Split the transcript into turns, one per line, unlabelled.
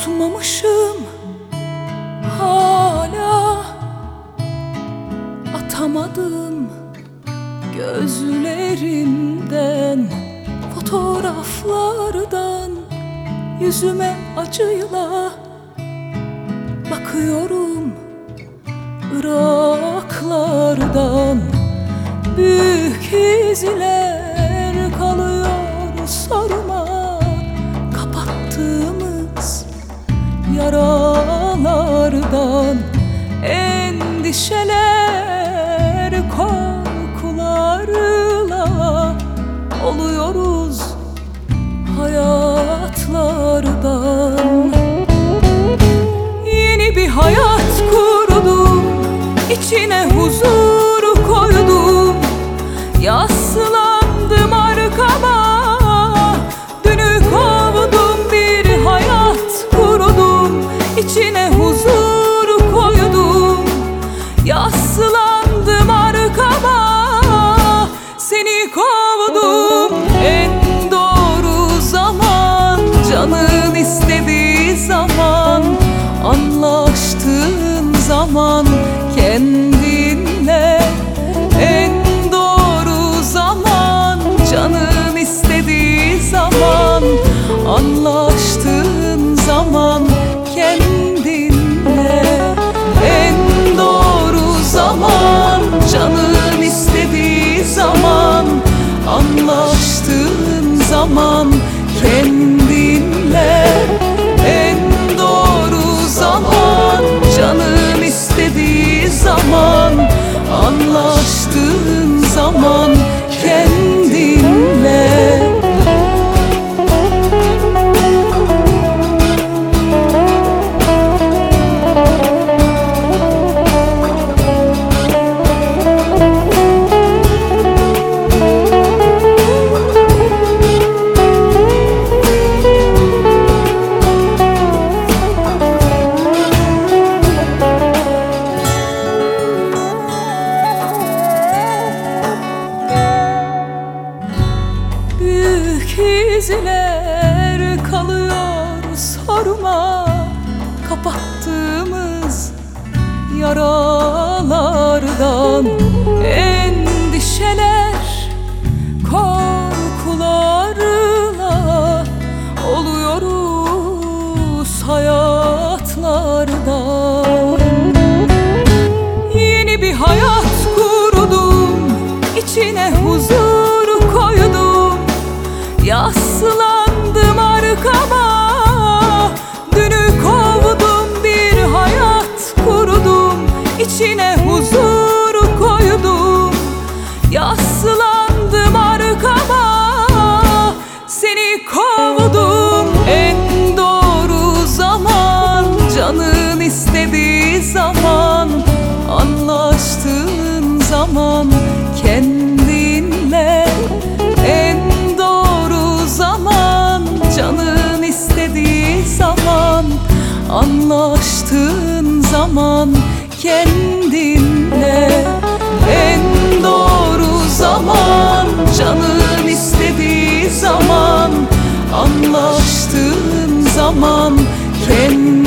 Unutmamışım hala, atamadım gözlerimden, fotoğraflardan yüzüme acıyla bakıyorum. Iraklardan büyük izler kalıyor sorma, kapattığımız yaralardan. Endişeler, korkularla oluyoruz hayatlardan. Yeni bir hayat kurdum, içine huzur koydum. Yaslandım arkama, dünü kovdum. Bir hayat kurdum, içine huzur koydum. Yaslandım arkama, seni kovdum. En doğru zaman, canın istediği zaman, anlaştığın zaman kendinle. En doğru zaman, canın istediği zaman, anlaştığın zaman kendinle. En doğru zaman, canın istediği zaman, anlaştığın zaman kendinle. En doğru zaman, canın istediği zaman, anlaştığın zaman kendinle. İzler kalıyor sorma, kapattığımız yaralardan. Endişeler, korkularla oluyoruz hayatlardan. Yeni bir hayat kurdum, içine huzur koydum. Yaslandım arkama, dünü kovdum. Bir hayat kurdum, içine huzur koydum. Yaslandım arkama, seni kovdum. En doğru zaman, canın istediği zaman, anlaştığın zaman kendinle. En doğru zaman, canın istediği zaman, anlaştığın zaman kendinle. En doğru zaman, canın istediği zaman, anlaştığın zaman kendinle.